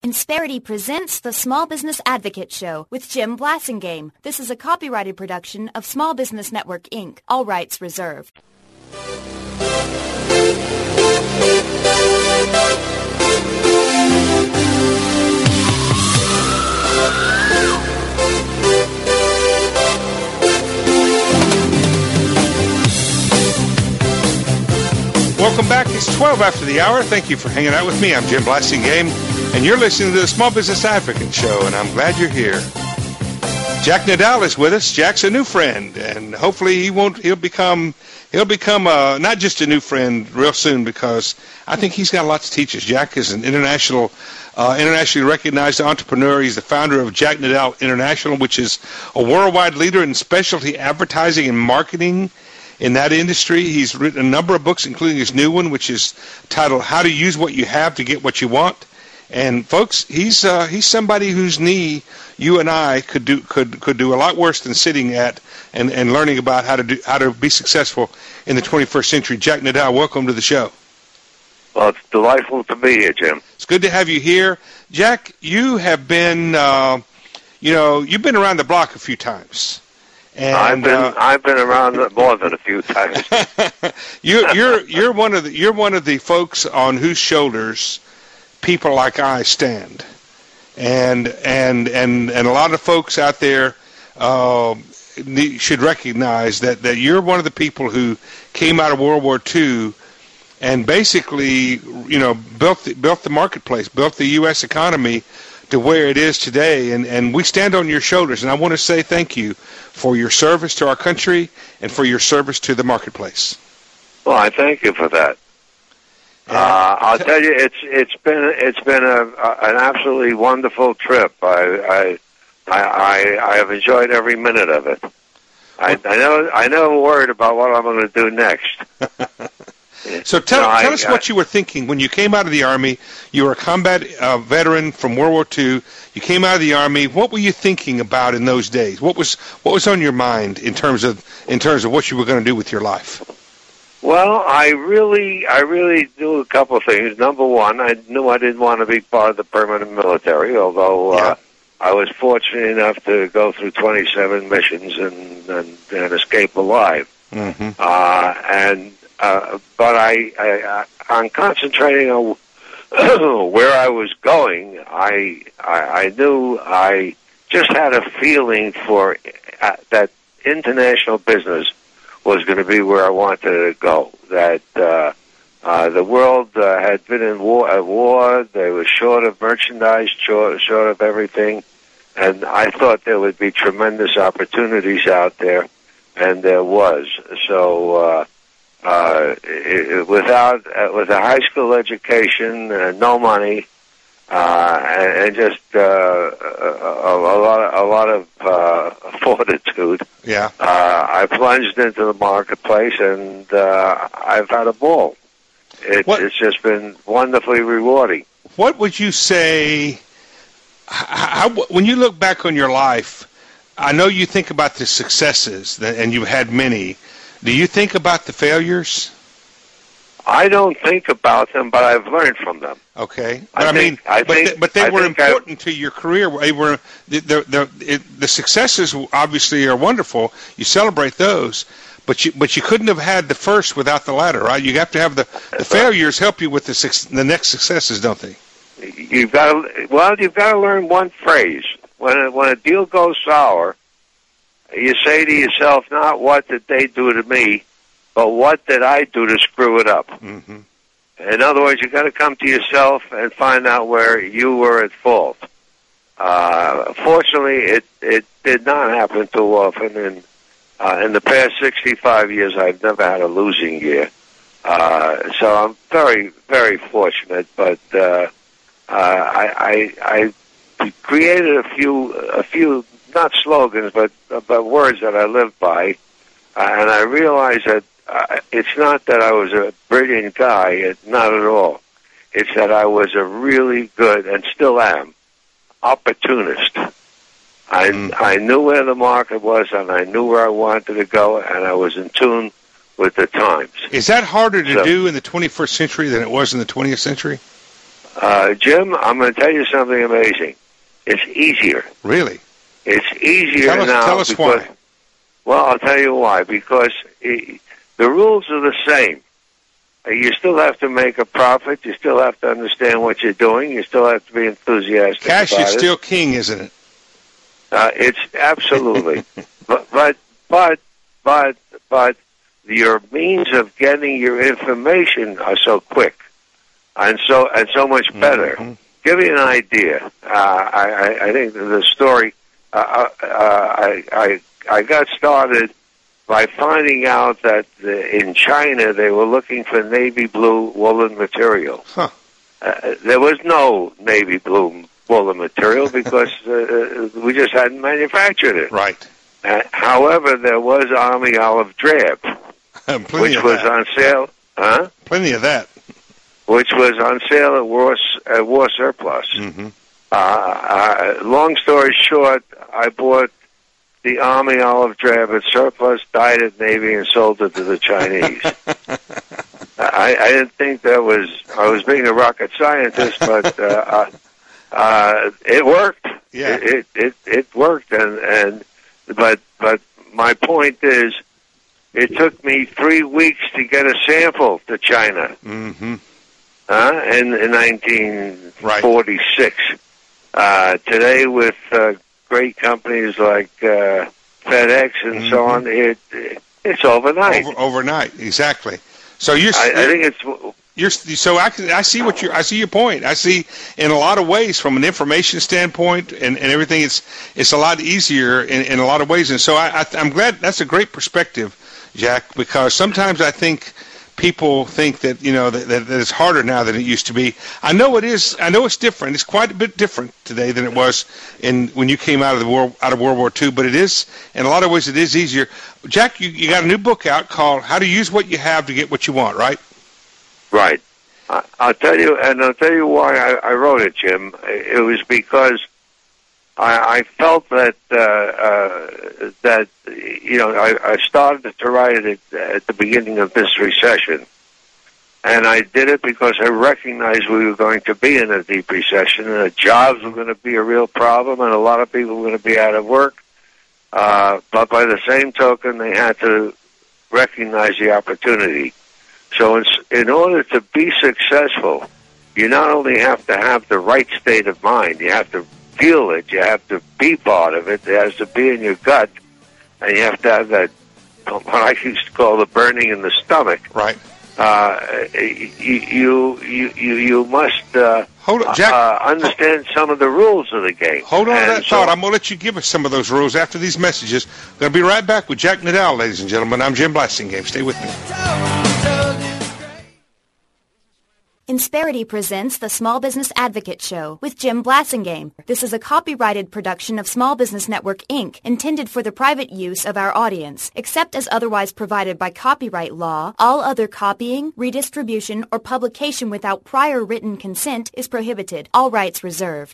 Insperity presents the Small Business Advocate Show with Jim Blasingame. This is a copyrighted production of Small Business Network, Inc. All rights reserved. Welcome back. It's 12 after the hour. Thank you for hanging out with me. I'm Jim Blasingame, and you're listening to the Small Business Advocate Show, and I'm glad you're here. Jack Nadal is with us. Jack's a new friend, and hopefully he'll become not just a new friend real soon, because I think he's got a lot to teach us. Jack is an internationally recognized entrepreneur. He's the founder of Jack Nadal International, which is a worldwide leader in specialty advertising and marketing in that industry. He's written a number of books, including his new one, which is titled "How to Use What You Have to Get What You Want." And folks, he's somebody whose knee you and I could do a lot worse than sitting at and learning about how to be successful in the 21st century. Jack Nadal, welcome to the show. Well, it's delightful to be here, Jim. It's good to have you here, Jack. You have been, you've been around the block a few times. And, I've been around more than a few times. you're one of the folks on whose shoulders people like I stand, and a lot of folks out there should recognize that you're one of the people who came out of World War II and basically built the marketplace, built the U.S. economy to where it is today, and we stand on your shoulders, and I want to say thank you for your service to our country and for your service to the marketplace. Well, I thank you for that. I'll tell you, it's been an absolutely wonderful trip. I have enjoyed every minute of it. I never worried about what I'm going to do next. So tell us what you were thinking when you came out of the Army. You were a combat veteran from World War II. You came out of the Army. What were you thinking about in those days? What was on your mind in terms of what you were going to do with your life? Well, I really do a couple of things. Number one, I knew I didn't want to be part of the permanent military, although I was fortunate enough to go through 27 missions and escape alive. Mm-hmm. But I'm concentrating on where I was going. I knew I just had a feeling for that international business was going to be where I wanted to go. That the world had been in war. They were short of merchandise, short of everything, and I thought there would be tremendous opportunities out there, and there was. So. With a high school education, no money, and just a lot of fortitude. Yeah. I plunged into the marketplace, and I've had a ball. It's just been wonderfully rewarding. What would you say? When you look back on your life, I know you think about the successes, and you've had many. Do you think about the failures? I don't think about them, but I've learned from them. Okay, but they were important to your career. They were the successes obviously are wonderful. You celebrate those, but you couldn't have had the first without the latter, right? You have to have the failures help you with the next successes, don't they? You've got to learn one phrase when a deal goes sour. You say to yourself, not what did they do to me, but what did I do to screw it up? Mm-hmm. In other words, you've got to come to yourself and find out where you were at fault. Fortunately, it did not happen too often. In the past 65 years, I've never had a losing year. So I'm very, very fortunate, but I created a few not slogans, but words that I live by, and I realized that it's not that I was a brilliant guy, not at all. It's that I was a really good, and still am, opportunist. I knew where the market was, and I knew where I wanted to go, and I was in tune with the times. Is that harder to do in the 21st century than it was in the 20th century? Jim, I'm going to tell you something amazing. It's easier. Really? It's easier now. Tell us why. Well, I'll tell you why. Because the rules are the same. You still have to make a profit. You still have to understand what you're doing. You still have to be enthusiastic. Cash about is still king, isn't it? It's absolutely. but your means of getting your information are so quick and so much better. Mm-hmm. Give you an idea. I think the story. I got started by finding out that in China they were looking for navy blue woolen material. Huh. There was no navy blue woolen material because we just hadn't manufactured it. Right. However, there was Army olive drab, which was on sale. Huh? Plenty of that. Which was on sale at War Surplus. Mm-hmm. Long story short, I bought the Army olive drab at surplus, dyed it navy, and sold it to the Chinese. I didn't think I was being a rocket scientist, but it worked. Yeah. It worked, but my point is, it took me 3 weeks to get a sample to China. Mm-hmm. In 1946. Right. Today, with great companies like FedEx and so on, it's overnight. Overnight, exactly. So I think it's. So I see I see your point. I see in a lot of ways, from an information standpoint and everything, it's a lot easier in a lot of ways. And so I'm glad. That's a great perspective, Jack, because sometimes I think people think that that it's harder now than it used to be. I know it is. I know it's different. It's quite a bit different today than it was when you came out of World War II. But it is, in a lot of ways, it is easier. Jack, you got a new book out called "How to Use What You Have to Get What You Want," right? Right. I'll tell you, and I'll tell you why I wrote it, Jim. It was because I felt that I started to write it at the beginning of this recession, and I did it because I recognized we were going to be in a deep recession, and that jobs were going to be a real problem, and a lot of people were going to be out of work. But by the same token, they had to recognize the opportunity. So in order to be successful, you not only have to have the right state of mind, you have to feel it, you have to be part of it, it has to be in your gut, and you have to have that, what I used to call the burning in the stomach. Right. You must hold on, Jack. Understand some of the rules of the game. Hold on to that thought. I'm going to let you give us some of those rules after these messages. Going to be right back with Jack Nadal, ladies and gentlemen. I'm Jim Blasingame. Stay with me. Insperity presents the Small Business Advocate Show with Jim Blasingame. This is a copyrighted production of Small Business Network, Inc., intended for the private use of our audience. Except as otherwise provided by copyright law, all other copying, redistribution, or publication without prior written consent is prohibited. All rights reserved.